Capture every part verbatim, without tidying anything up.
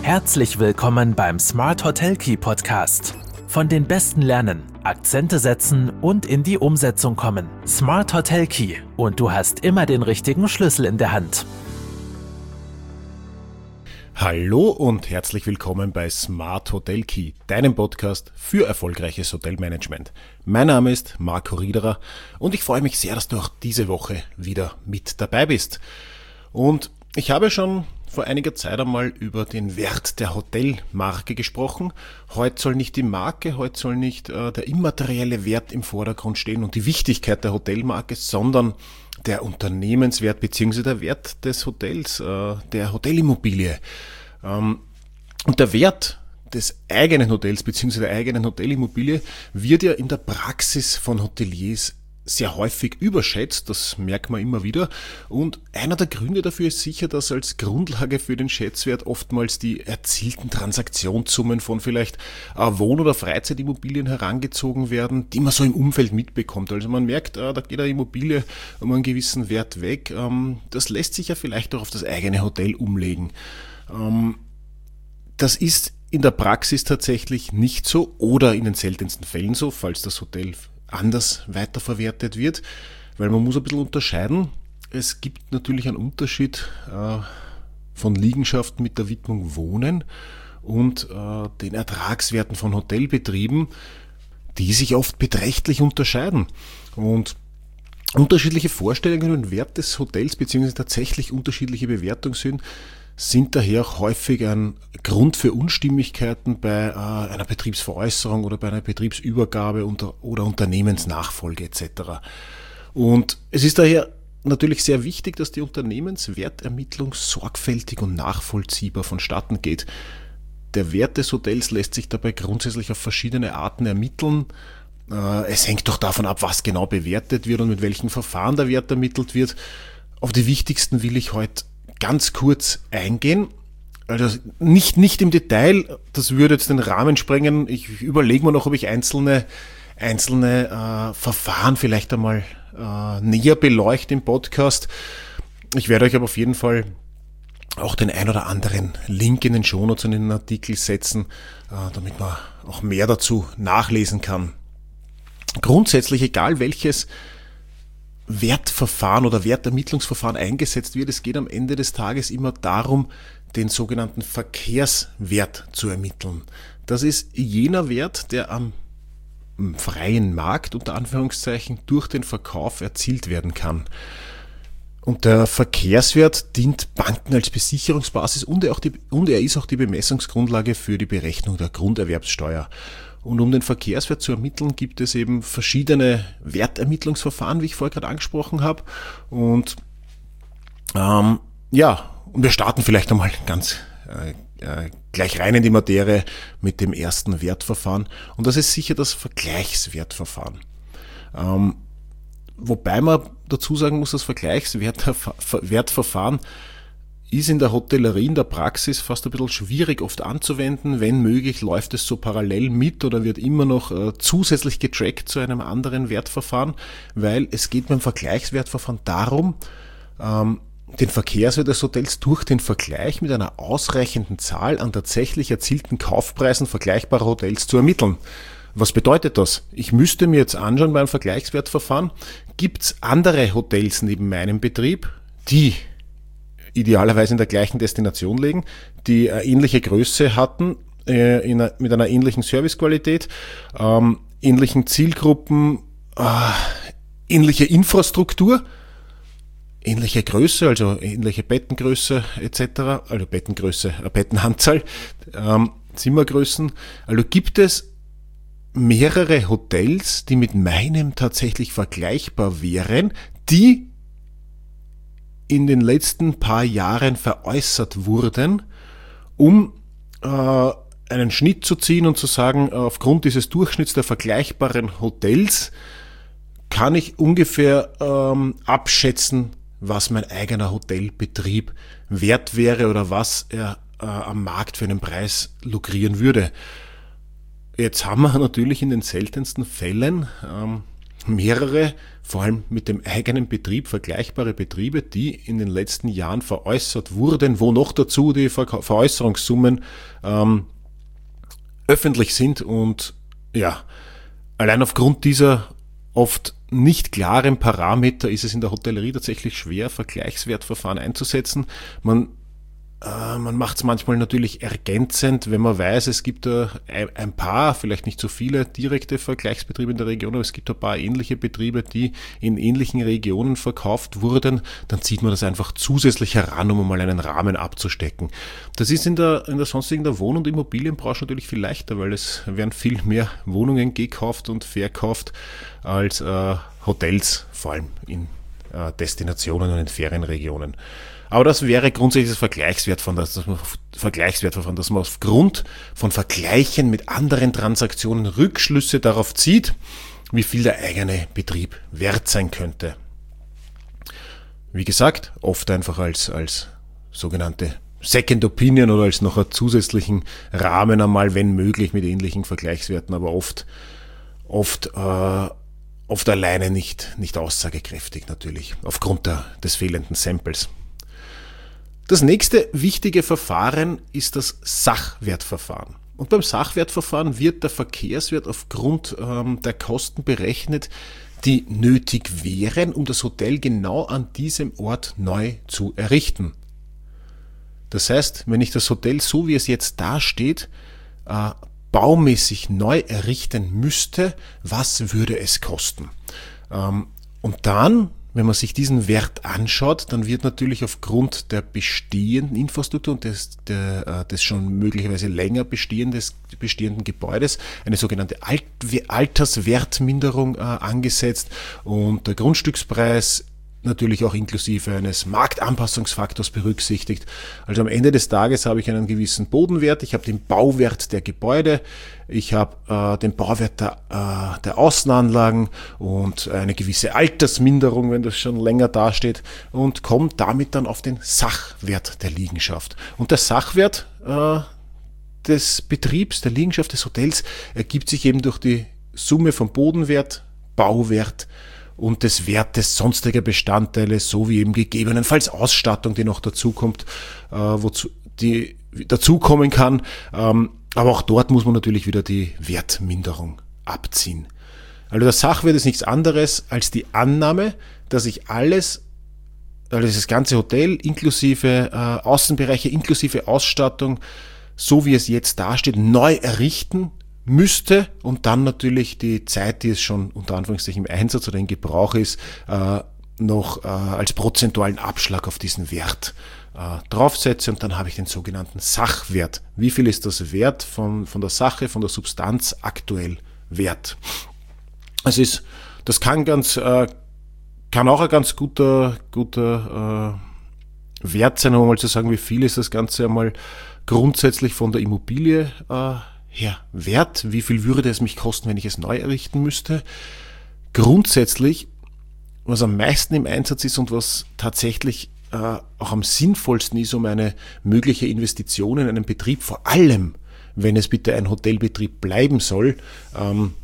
Herzlich willkommen beim Smart Hotel Key Podcast. Von den Besten lernen, Akzente setzen und in die Umsetzung kommen. Smart Hotel Key und du hast immer den richtigen Schlüssel in der Hand. Hallo und herzlich willkommen bei Smart Hotel Key, deinem Podcast für erfolgreiches Hotelmanagement. Mein Name ist Marco Riederer und ich freue mich sehr, dass du auch diese Woche wieder mit dabei bist. Und ich habe schon vor einiger Zeit einmal über den Wert der Hotelmarke gesprochen. Heute soll nicht die Marke, heute soll nicht äh, der immaterielle Wert im Vordergrund stehen und die Wichtigkeit der Hotelmarke, sondern der Unternehmenswert bzw. der Wert des Hotels, äh, der Hotelimmobilie. Ähm, und der Wert des eigenen Hotels bzw. der eigenen Hotelimmobilie wird ja in der Praxis von Hoteliers sehr häufig überschätzt, das merkt man immer wieder. Und einer der Gründe dafür ist sicher, dass als Grundlage für den Schätzwert oftmals die erzielten Transaktionssummen von vielleicht Wohn- oder Freizeitimmobilien herangezogen werden, die man so im Umfeld mitbekommt. Also man merkt, da geht eine Immobilie um einen gewissen Wert weg. Das lässt sich ja vielleicht auch auf das eigene Hotel umlegen. Das ist in der Praxis tatsächlich nicht so oder in den seltensten Fällen so, falls das Hotel anders weiterverwertet wird, weil man muss ein bisschen unterscheiden. Es gibt natürlich einen Unterschied äh, von Liegenschaften mit der Widmung Wohnen und äh, den Ertragswerten von Hotelbetrieben, die sich oft beträchtlich unterscheiden. Und unterschiedliche Vorstellungen über den Wert des Hotels bzw. tatsächlich unterschiedliche Bewertungen sind, sind daher auch häufig ein Grund für Unstimmigkeiten bei äh, einer Betriebsveräußerung oder bei einer Betriebsübergabe unter, oder Unternehmensnachfolge et cetera. Und es ist daher natürlich sehr wichtig, dass die Unternehmenswertermittlung sorgfältig und nachvollziehbar vonstatten geht. Der Wert des Hotels lässt sich dabei grundsätzlich auf verschiedene Arten ermitteln. Äh, es hängt doch davon ab, was genau bewertet wird und mit welchen Verfahren der Wert ermittelt wird. Auf die wichtigsten will ich heute ganz kurz eingehen, also nicht, nicht im Detail, das würde jetzt den Rahmen sprengen. Ich überlege mir noch, ob ich einzelne, einzelne äh, Verfahren vielleicht einmal äh, näher beleuchte im Podcast. Ich werde euch aber auf jeden Fall auch den ein oder anderen Link in den Shownotes und in den Artikel setzen, äh, damit man auch mehr dazu nachlesen kann. Grundsätzlich, egal welches Wertverfahren oder Wertermittlungsverfahren eingesetzt wird, es geht am Ende des Tages immer darum, den sogenannten Verkehrswert zu ermitteln. Das ist jener Wert, der am freien Markt unter Anführungszeichen durch den Verkauf erzielt werden kann. Und der Verkehrswert dient Banken als Besicherungsbasis und er, auch die, und er ist auch die Bemessungsgrundlage für die Berechnung der Grunderwerbssteuer. Und um den Verkehrswert zu ermitteln, gibt es eben verschiedene Wertermittlungsverfahren, wie ich vorher gerade angesprochen habe. Und ähm, ja, und wir starten vielleicht einmal ganz äh, äh, gleich rein in die Materie mit dem ersten Wertverfahren. Und das ist sicher das Vergleichswertverfahren. Ähm, wobei man dazu sagen muss, das Vergleichswertverfahren ist in der Hotellerie, in der Praxis fast ein bisschen schwierig oft anzuwenden. Wenn möglich, läuft es so parallel mit oder wird immer noch äh, zusätzlich getrackt zu einem anderen Wertverfahren, weil es geht beim Vergleichswertverfahren darum, ähm, den Verkehrswert des Hotels durch den Vergleich mit einer ausreichenden Zahl an tatsächlich erzielten Kaufpreisen vergleichbarer Hotels zu ermitteln. Was bedeutet das? Ich müsste mir jetzt anschauen beim Vergleichswertverfahren, gibt es andere Hotels neben meinem Betrieb, die idealerweise in der gleichen Destination liegen, die eine ähnliche Größe hatten, äh, in einer, mit einer ähnlichen Servicequalität, ähm, ähnlichen Zielgruppen, äh, ähnliche Infrastruktur, ähnliche Größe, also ähnliche Bettengröße et cetera, also Bettengröße, äh, Bettenanzahl, ähm, Zimmergrößen. Also gibt es mehrere Hotels, die mit meinem tatsächlich vergleichbar wären, die in den letzten paar Jahren veräußert wurden, um äh, einen Schnitt zu ziehen und zu sagen, aufgrund dieses Durchschnitts der vergleichbaren Hotels kann ich ungefähr ähm, abschätzen, was mein eigener Hotelbetrieb wert wäre oder was er äh, am Markt für einen Preis lukrieren würde. Jetzt haben wir natürlich in den seltensten Fällen ähm, mehrere, vor allem mit dem eigenen Betrieb, vergleichbare Betriebe, die in den letzten Jahren veräußert wurden, wo noch dazu die Ver- Veräußerungssummen ähm, öffentlich sind. Und ja, allein aufgrund dieser oft nicht klaren Parameter ist es in der Hotellerie tatsächlich schwer, Vergleichswertverfahren einzusetzen. Man Man macht es manchmal natürlich ergänzend, wenn man weiß, es gibt ein paar, vielleicht nicht so viele direkte Vergleichsbetriebe in der Region, aber es gibt ein paar ähnliche Betriebe, die in ähnlichen Regionen verkauft wurden, dann zieht man das einfach zusätzlich heran, um mal einen Rahmen abzustecken. Das ist in der, in der sonstigen der Wohn- und Immobilienbranche natürlich viel leichter, weil es werden viel mehr Wohnungen gekauft und verkauft als äh, Hotels, vor allem in äh, Destinationen und in Ferienregionen. Aber das wäre grundsätzlich das Vergleichswertverfahren, dass man, Vergleichswertverfahren, dass man aufgrund von Vergleichen mit anderen Transaktionen Rückschlüsse darauf zieht, wie viel der eigene Betrieb wert sein könnte. Wie gesagt, oft einfach als, als sogenannte Second Opinion oder als noch einen zusätzlichen Rahmen einmal, wenn möglich, mit ähnlichen Vergleichswerten, aber oft, oft, äh, oft alleine nicht, nicht aussagekräftig natürlich, aufgrund der, des fehlenden Samples. Das nächste wichtige Verfahren ist das Sachwertverfahren. Und beim Sachwertverfahren wird der Verkehrswert aufgrund ähm, der Kosten berechnet, die nötig wären, um das Hotel genau an diesem Ort neu zu errichten. Das heißt, wenn ich das Hotel, so wie es jetzt dasteht, äh, baumäßig neu errichten müsste, was würde es kosten? Ähm, und dann, wenn man sich diesen Wert anschaut, dann wird natürlich aufgrund der bestehenden Infrastruktur und des, der, des schon möglicherweise länger bestehendes, bestehenden Gebäudes eine sogenannte Alt, Alterswertminderung äh, angesetzt und der Grundstückspreis natürlich auch inklusive eines Marktanpassungsfaktors berücksichtigt. Also am Ende des Tages habe ich einen gewissen Bodenwert, ich habe den Bauwert der Gebäude, ich habe äh, den Bauwert der, äh, der Außenanlagen und eine gewisse Altersminderung, wenn das schon länger dasteht, und komme damit dann auf den Sachwert der Liegenschaft. Und der Sachwert äh, des Betriebs, der Liegenschaft des Hotels, ergibt sich eben durch die Summe vom Bodenwert, Bauwert und des Wertes sonstiger Bestandteile, so wie eben gegebenenfalls Ausstattung, die noch dazukommt, äh, wozu die dazukommen kann. Ähm, aber auch dort muss man natürlich wieder die Wertminderung abziehen. Also der Sachwert ist nichts anderes als die Annahme, dass ich alles, also das ganze Hotel inklusive äh, Außenbereiche, inklusive Ausstattung, so wie es jetzt dasteht, neu errichten müsste und dann natürlich die Zeit, die es schon unter Anführungszeichen im Einsatz oder in Gebrauch ist, äh, noch äh, als prozentualen Abschlag auf diesen Wert äh, draufsetze und dann habe ich den sogenannten Sachwert. Wie viel ist das Wert von, von der Sache, von der Substanz aktuell wert? Es ist, das kann ganz, äh, kann auch ein ganz guter, guter äh, Wert sein, um mal zu sagen, wie viel ist das Ganze einmal grundsätzlich von der Immobilie äh, her wert, wie viel würde es mich kosten, wenn ich es neu errichten müsste. Grundsätzlich, was am meisten im Einsatz ist und was tatsächlich äh, auch am sinnvollsten ist, um eine mögliche Investition in einen Betrieb, vor allem wenn es bitte ein Hotelbetrieb bleiben soll, ähm,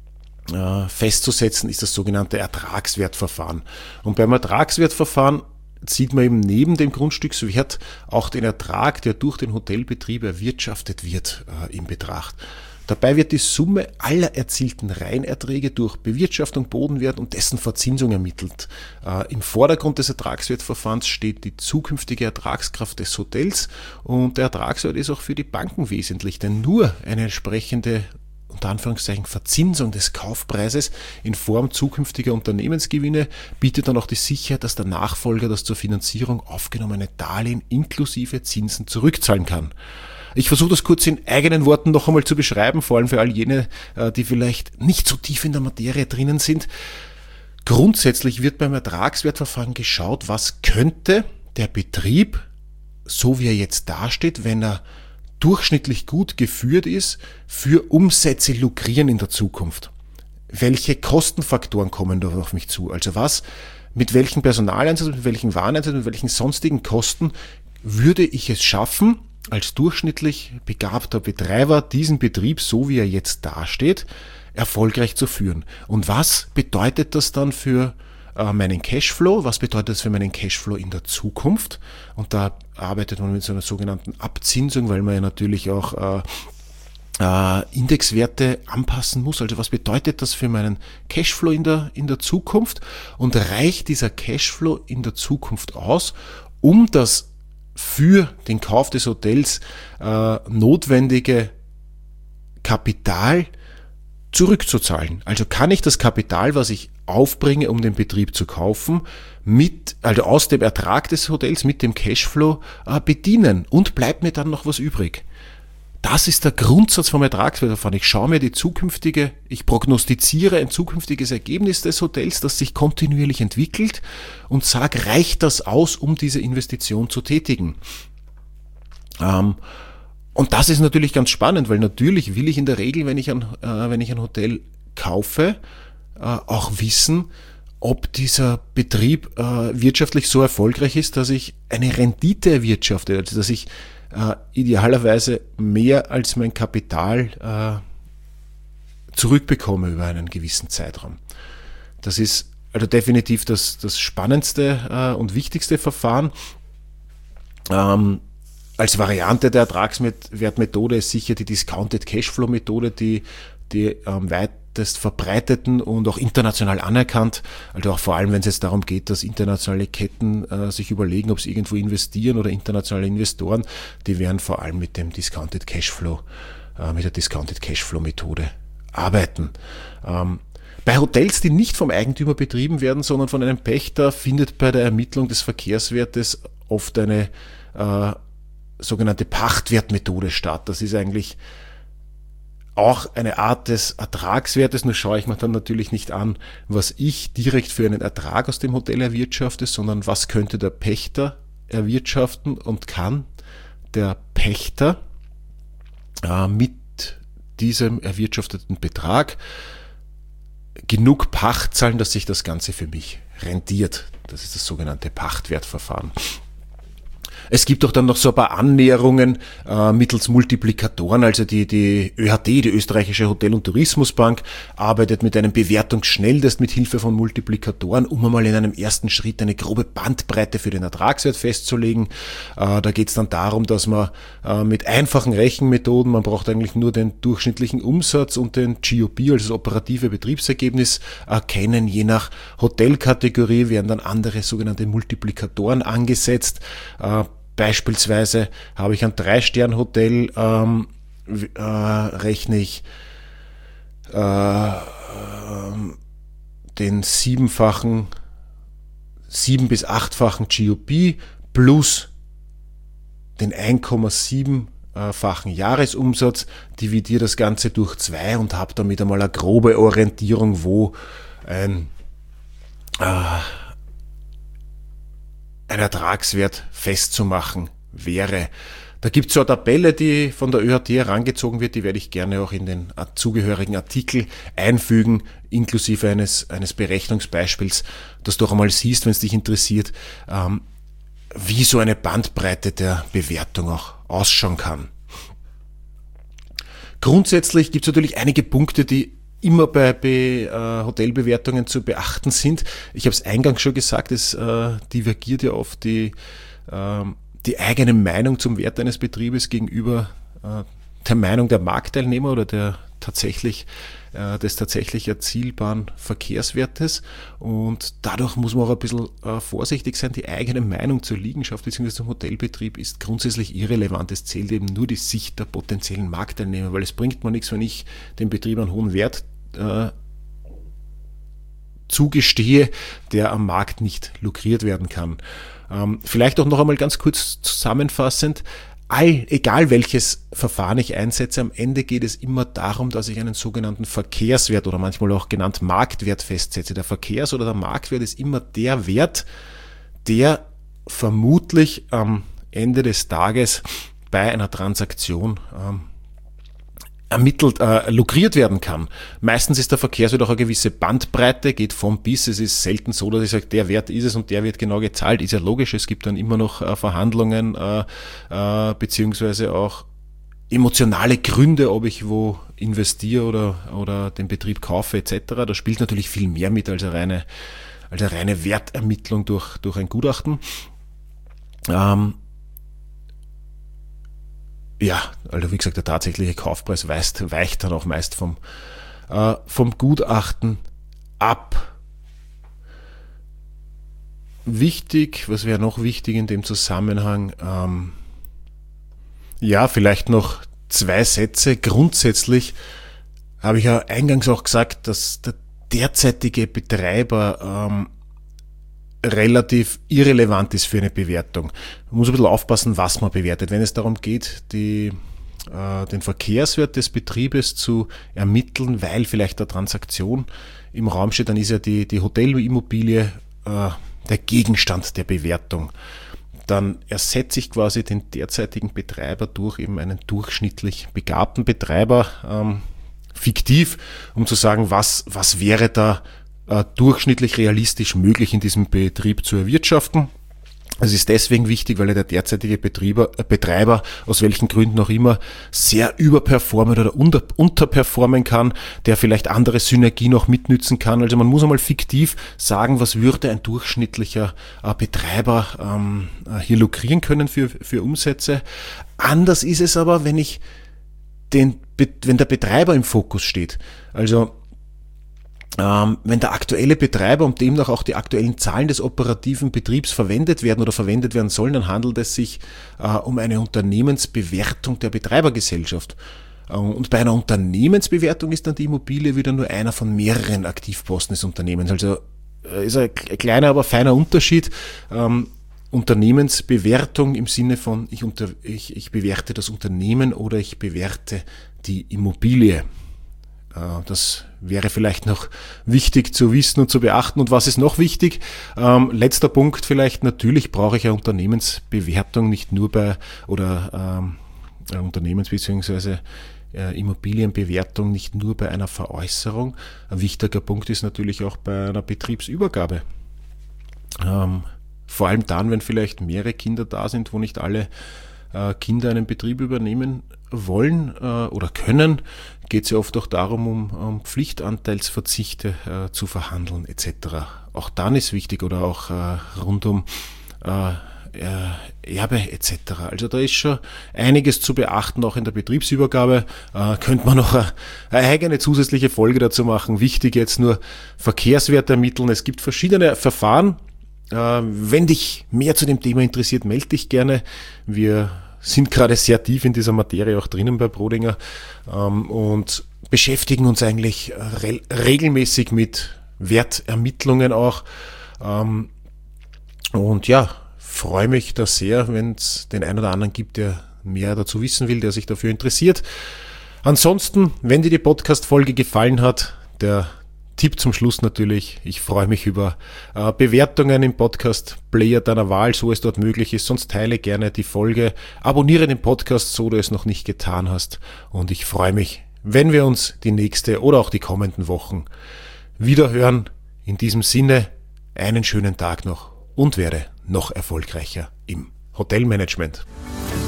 äh, festzusetzen, ist das sogenannte Ertragswertverfahren. Und beim Ertragswertverfahren zieht man eben neben dem Grundstückswert auch den Ertrag, der durch den Hotelbetrieb erwirtschaftet wird, äh, in Betracht. Dabei wird die Summe aller erzielten Reinerträge durch Bewirtschaftung, Bodenwert und dessen Verzinsung ermittelt. Äh, Im Vordergrund des Ertragswertverfahrens steht die zukünftige Ertragskraft des Hotels und der Ertragswert ist auch für die Banken wesentlich, denn nur eine entsprechende unter Anführungszeichen Verzinsung des Kaufpreises in Form zukünftiger Unternehmensgewinne bietet dann auch die Sicherheit, dass der Nachfolger das zur Finanzierung aufgenommene Darlehen inklusive Zinsen zurückzahlen kann. Ich versuche das kurz in eigenen Worten noch einmal zu beschreiben, vor allem für all jene, die vielleicht nicht so tief in der Materie drinnen sind. Grundsätzlich wird beim Ertragswertverfahren geschaut, was könnte der Betrieb, so wie er jetzt dasteht, wenn er durchschnittlich gut geführt ist, für Umsätze lukrieren in der Zukunft. Welche Kostenfaktoren kommen da auf mich zu? Also was, mit welchem Personaleinsatz, mit welchen Wareneinsatz, mit welchen sonstigen Kosten würde ich es schaffen, als durchschnittlich begabter Betreiber diesen Betrieb, so wie er jetzt dasteht, erfolgreich zu führen. Und was bedeutet das dann für äh, meinen Cashflow? Was bedeutet das für meinen Cashflow in der Zukunft? Und da arbeitet man mit so einer sogenannten Abzinsung, weil man ja natürlich auch äh, äh, Indexwerte anpassen muss. Also was bedeutet das für meinen Cashflow in der, in der Zukunft? Und reicht dieser Cashflow in der Zukunft aus, um das für den Kauf des Hotels äh, notwendige Kapital zurückzuzahlen? Also kann ich das Kapital, was ich aufbringe, um den Betrieb zu kaufen, mit, also aus dem Ertrag des Hotels, mit dem Cashflow äh, bedienen, und bleibt mir dann noch was übrig? Das ist der Grundsatz vom Ertragswertverfahren. Ich schaue mir die zukünftige, ich prognostiziere ein zukünftiges Ergebnis des Hotels, das sich kontinuierlich entwickelt, und sage, reicht das aus, um diese Investition zu tätigen? Ähm, und das ist natürlich ganz spannend, weil natürlich will ich in der Regel, wenn ich ein, äh, wenn ich ein Hotel kaufe, äh, auch wissen, ob dieser Betrieb äh, wirtschaftlich so erfolgreich ist, dass ich eine Rendite erwirtschafte, also dass ich äh, idealerweise mehr als mein Kapital äh, zurückbekomme über einen gewissen Zeitraum. Das ist also definitiv das, das spannendste äh, und wichtigste Verfahren. Ähm, als Variante der Ertragswertmethode ist sicher die Discounted Cashflow Methode, die, die am weitest verbreiteten und auch international anerkannt. Also auch vor allem, wenn es jetzt darum geht, dass internationale Ketten äh, sich überlegen, ob sie irgendwo investieren, oder internationale Investoren, die werden vor allem mit dem Discounted Cashflow, äh, mit der Discounted Cashflow Methode arbeiten. Ähm, Bei Hotels, die nicht vom Eigentümer betrieben werden, sondern von einem Pächter, findet bei der Ermittlung des Verkehrswertes oft eine äh, sogenannte Pachtwertmethode statt. Das ist eigentlich auch eine Art des Ertragswertes, nur schaue ich mir dann natürlich nicht an, was ich direkt für einen Ertrag aus dem Hotel erwirtschafte, sondern was könnte der Pächter erwirtschaften, und kann der Pächter äh, mit diesem erwirtschafteten Betrag genug Pacht zahlen, dass sich das Ganze für mich rentiert. Das ist das sogenannte Pachtwertverfahren. Es gibt auch dann noch so ein paar Annäherungen äh, mittels Multiplikatoren. Also die, die ÖHT, die Österreichische Hotel- und Tourismusbank, arbeitet mit einem Bewertungsschnelltest mit Hilfe von Multiplikatoren, um einmal in einem ersten Schritt eine grobe Bandbreite für den Ertragswert festzulegen. Äh, da geht es dann darum, dass man äh, mit einfachen Rechenmethoden, man braucht eigentlich nur den durchschnittlichen Umsatz und den G O P, also das operative Betriebsergebnis, erkennen. Je nach Hotelkategorie werden dann andere sogenannte Multiplikatoren angesetzt. Äh, Beispielsweise habe ich ein Drei-Stern-Hotel, ähm, äh, rechne ich äh, äh, den siebenfachen, sieben- bis achtfachen G O P plus den eins Komma sieben-fachen Jahresumsatz, dividiere das Ganze durch zwei und habe damit einmal eine grobe Orientierung, wo ein äh, ein Ertragswert festzumachen wäre. Da gibt es so eine Tabelle, die von der ÖHT herangezogen wird, die werde ich gerne auch in den zugehörigen Artikel einfügen, inklusive eines, eines Berechnungsbeispiels, dass du auch einmal siehst, wenn es dich interessiert, ähm, wie so eine Bandbreite der Bewertung auch ausschauen kann. Grundsätzlich gibt es natürlich einige Punkte, die immer bei, bei äh, Hotelbewertungen zu beachten sind. Ich habe es eingangs schon gesagt, es äh, divergiert ja oft die, äh, die eigene Meinung zum Wert eines Betriebes gegenüber äh, der Meinung der Marktteilnehmer oder der tatsächlich, äh, des tatsächlich erzielbaren Verkehrswertes, und dadurch muss man auch ein bisschen äh, vorsichtig sein. Die eigene Meinung zur Liegenschaft bzw. zum Hotelbetrieb ist grundsätzlich irrelevant. Es zählt eben nur die Sicht der potenziellen Marktteilnehmer, weil es bringt mir nichts, wenn ich dem Betrieb einen hohen Wert äh, zugestehe, der am Markt nicht lukriert werden kann. Ähm, vielleicht auch noch einmal ganz kurz zusammenfassend: All, egal welches Verfahren ich einsetze, am Ende geht es immer darum, dass ich einen sogenannten Verkehrswert oder manchmal auch genannt Marktwert festsetze. Der Verkehrs- oder der Marktwert ist immer der Wert, der vermutlich am Ende des Tages bei einer Transaktion ähm, ermittelt, äh, lukriert werden kann. Meistens ist der Verkehrswert auch eine gewisse Bandbreite, geht vom bis. Es ist selten so, dass ich sage, der Wert ist es und der wird genau gezahlt. Ist ja logisch, es gibt dann immer noch äh, Verhandlungen äh, äh, beziehungsweise auch emotionale Gründe, ob ich wo investiere oder, oder den Betrieb kaufe et cetera. Da spielt natürlich viel mehr mit als eine reine, als eine reine Wertermittlung durch, durch ein Gutachten. Ähm, ja, also wie gesagt, der tatsächliche Kaufpreis weicht, weicht dann auch meist vom, äh, vom Gutachten ab. Wichtig, was wäre noch wichtig in dem Zusammenhang? Ähm, ja, vielleicht noch zwei Sätze. Grundsätzlich habe ich ja eingangs auch gesagt, dass der derzeitige Betreiber ähm, relativ irrelevant ist für eine Bewertung. Man muss ein bisschen aufpassen, was man bewertet. Wenn es darum geht, die, äh, den Verkehrswert des Betriebes zu ermitteln, weil vielleicht eine Transaktion im Raum steht, dann ist ja die, die Hotelimmobilie äh, der Gegenstand der Bewertung. Dann ersetze ich quasi den derzeitigen Betreiber durch eben einen durchschnittlich begabten Betreiber, ähm, fiktiv, um zu sagen, was, was wäre da äh, durchschnittlich realistisch möglich in diesem Betrieb zu erwirtschaften. Es ist deswegen wichtig, weil ja der derzeitige Betrieber, äh, Betreiber, aus welchen Gründen auch immer, sehr überperformen oder unter, unterperformen kann, der vielleicht andere Synergien auch mitnützen kann. Also man muss einmal fiktiv sagen, was würde ein durchschnittlicher äh, Betreiber ähm, äh, hier lukrieren können für, für Umsätze. Anders ist es aber, wenn ich den, wenn der Betreiber im Fokus steht. Also Ähm, wenn der aktuelle Betreiber und demnach auch die aktuellen Zahlen des operativen Betriebs verwendet werden oder verwendet werden sollen, dann handelt es sich äh, um eine Unternehmensbewertung der Betreibergesellschaft. Äh, und bei einer Unternehmensbewertung ist dann die Immobilie wieder nur einer von mehreren Aktivposten des Unternehmens. Also äh, ist ein kleiner, aber feiner Unterschied. Ähm, Unternehmensbewertung im Sinne von ich, unter, ich, ich bewerte das Unternehmen oder ich bewerte die Immobilie. Das wäre vielleicht noch wichtig zu wissen und zu beachten. Und was ist noch wichtig? Ähm, letzter Punkt vielleicht, natürlich brauche ich eine Unternehmensbewertung nicht nur bei, oder ähm, Unternehmens- bzw. Äh, Immobilienbewertung nicht nur bei einer Veräußerung. Ein wichtiger Punkt ist natürlich auch bei einer Betriebsübergabe. Ähm, vor allem dann, wenn vielleicht mehrere Kinder da sind, wo nicht alle äh, Kinder einen Betrieb übernehmen wollen äh, oder können, geht es ja oft auch darum, um, um Pflichtanteilsverzichte äh, zu verhandeln et cetera. Auch dann ist wichtig oder auch äh, rund um äh, Erbe et cetera. Also da ist schon einiges zu beachten, auch in der Betriebsübergabe. Äh, könnte man noch eine, eine eigene zusätzliche Folge dazu machen. Wichtig jetzt nur Verkehrswert ermitteln. Es gibt verschiedene Verfahren. Äh, wenn dich mehr zu dem Thema interessiert, melde dich gerne. Wir sind gerade sehr tief in dieser Materie auch drinnen bei Brodinger ähm, und beschäftigen uns eigentlich re- regelmäßig mit Wertermittlungen auch. Ähm, und ja, freue mich da sehr, wenn es den einen oder anderen gibt, der mehr dazu wissen will, der sich dafür interessiert. Ansonsten, wenn dir die Podcast-Folge gefallen hat, der Tipp zum Schluss natürlich, ich freue mich über äh, Bewertungen im Podcast-Player deiner Wahl, so es dort möglich ist. Sonst teile gerne die Folge, abonniere den Podcast, so du es noch nicht getan hast. Und ich freue mich, wenn wir uns die nächste oder auch die kommenden Wochen wieder hören. In diesem Sinne, einen schönen Tag noch und werde noch erfolgreicher im Hotelmanagement.